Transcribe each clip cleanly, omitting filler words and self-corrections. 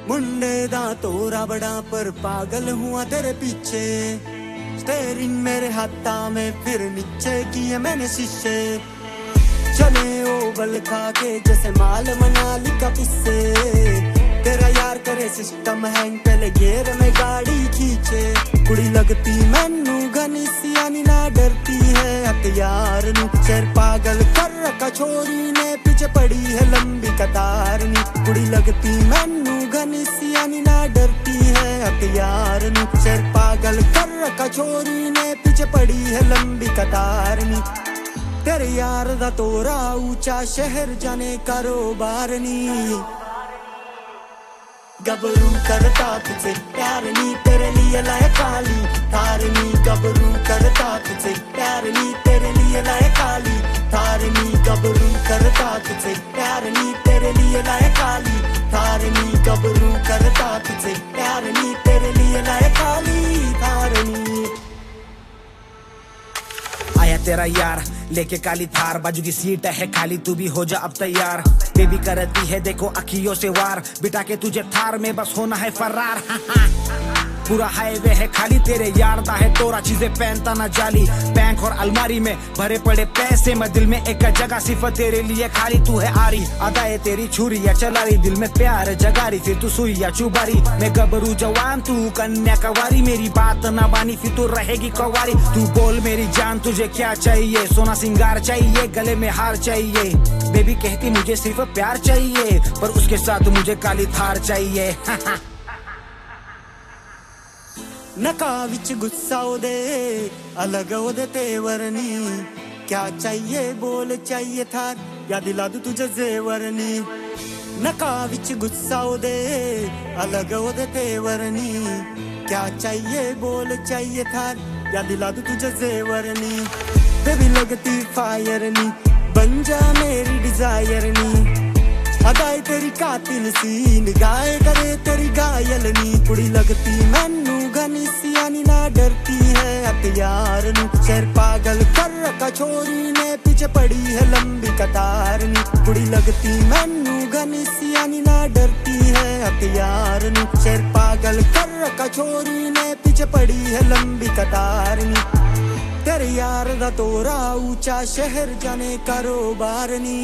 मुंडे दा तोरा बड़ा पर पागल हुआ तेरे पीछे। स्टेरिंग मेरे हाथा में फिर नीचे किए मैंने शीशे। चले ओवल खा के जैसे माल मनाली का पिस्से। तेरा यार करे सिस्टम हैंग पहले गियर में गाड़ी खींचे। कुड़ी लगती मैनू घनी सियानी ना डरती है हथियार नू। शेर पागल कर रखा छोरी ने पीछे पड़ी है लंबी कतार नी। कुड़ी लगती मैनू घनी सियानी ना डरती है हथियार नू। शेर पागल कर रखा छोरी ने पीछे पड़ी है लंबी कतार नी। तेरे यार दा तोरा ऊंचा शहर जाने कारोबार नी। गबरू करता तुझे प्यार नी तेरे लिए लाए काली थार नी। गबरू करता तुझे प्यार नी तेरे लिए लाए काली थार नी। गबरू करता तुझे प्यार नी तेरे लिए लाए काली थार नी। गबरू करता तुझे प्यार नी तेरे लिए लाए काली थार नी। आया तेरा यार लेके काली थार, बाजू की सीट है खाली, तू भी हो जा अब तैयार। बेबी करती है देखो अखियों से वार, बिठा के तुझे थार में बस होना है फरार। पूरा हाईवे है खाली तेरे यार दा है तोरा, चीजें पहनता ना जाली। बैंक और अलमारी में भरे पड़े पैसे, मैं दिल में एक जगह सिर्फ तेरे लिए खाली। तू है आरी अदाए तेरी छुरी या चला रही, दिल में प्यार जगारी फिर तू सुई या चुबारी। मैं गबरू जवान तू कन्या कवारी, मेरी बात ना बानी फिर तू रहेगी कवारी। तू बोल मेरी जान तुझे क्या चाहिए, सोना सिंगार चाहिए गले में हार चाहिए। बेबी कहती मुझे सिर्फ प्यार चाहिए, पर उसके साथ मुझे काली थार चाहिए। नका विच गुस्सा ओदे अलग ओदे तेवर नी। क्या चाहिए बोल चाहिए थार या दिला दूं तुझे जेवर नी। नका विच गुस्सा ओदे अलग ओदे तेवर नी। क्या चाहिए बोल चाहिए थार या दिला दूं तुझे जेवर नी। बेबी लगती फायर नी बन जा मेरी डिजायर नी। अदाई तेरी कातिल सी निगाहे करे तेरी घायल नी। कुड़ी लगती मैनू घनी सियानी ना डरती है हथियार नू। शेर पागल कर रखा छोरी ने पीछे पड़ी है लंबी कतार नी। कुड़ी लगती मैनू घनी सियानी ना डरती है हथियार नू। शेर पागल कर रखा छोरी ने पीछे पड़ी है लंबी कतार नी। तेरे यार दा तोरा ऊंचा शहर जाने कारोबार नी।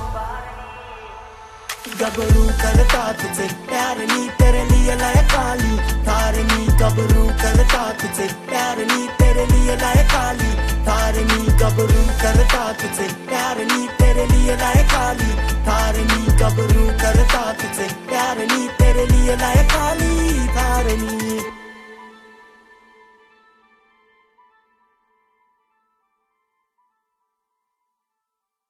गबरू करता तुझे प्यार नी तेरे लिए लाए काली थार नी। गबरू करता तुझे प्यार नी तेरे लिए लाए काली थार नी। गबरू करता तुझे प्यार नी तेरे लिए लाए काली थार नी। गबरू करता तुझे प्यार नी तेरे लिए लाए काली थार नी।